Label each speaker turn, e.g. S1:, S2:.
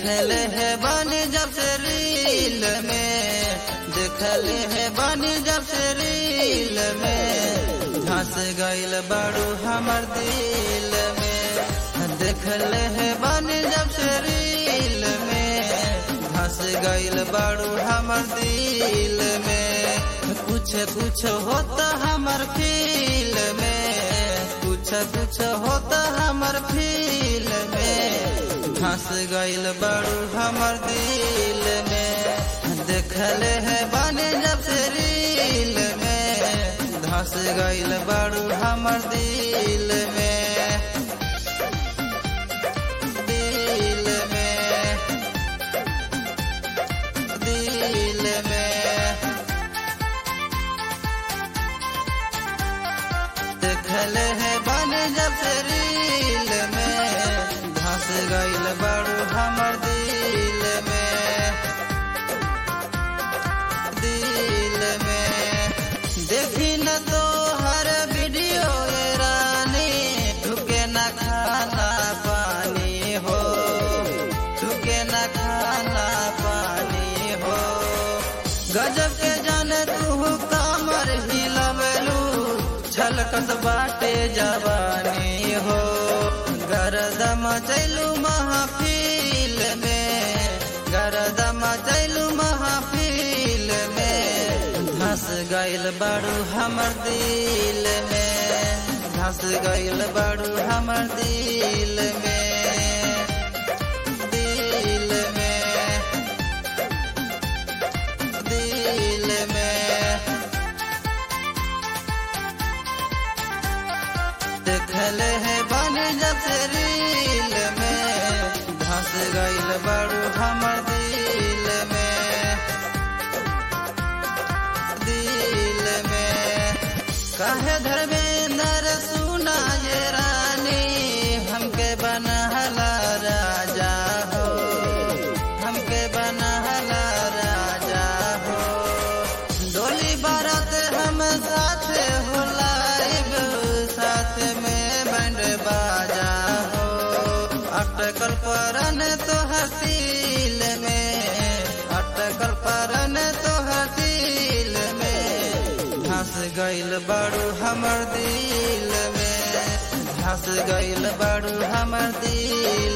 S1: देखले है बानी जब से रील में, देखले है बानी जब से रील में, धस गइल बाड़ू हमर दिल में। देखले है बानी जब से रील में, धस गइल बाड़ू हमर दिल में। कुछ कुछ होता हमर फील में, कुछ कुछ होता हमर फील में, धस गइल बाड़ू हमर दिल में। देखले है बानी जब से रील में, धस गइल बाड़ू हमर दिल में, दिल में, दिल में। देखले है बानी जब से रील में, धस गइल बाड़ू हमर दिल में, दिल में। देखी न तो हर वीडियो ये रानी, ठुके न खाना पानी हो, ठुके न खाना पानी हो। गजब के जाने तू कमर हिलवलू, छलकत बाटे जवानी हो। गरदम चलू महफिल में, गरदम चलू महफिल में, धस गइल बाड़ू हमर दिल में, धस गइल बाड़ू हमर दिल में, दिल में, दिल में। देखले है बानी जब से रील में, धस गइल बाड़ू हमर दिल में, दिल में। काहे धर्मेंद्र सुना ये रानी, हमके बनहला राजा हो, हमके बनहला राजा हो। डोली बारात हम साथ हो लाइब, साथ में बैंड बाजा हो। अटकल परन तो हसील में, अटकल परन तो हसील में, धस गइल बाड़ू हमर दिल में, धस गइल बाड़ू हमर दिल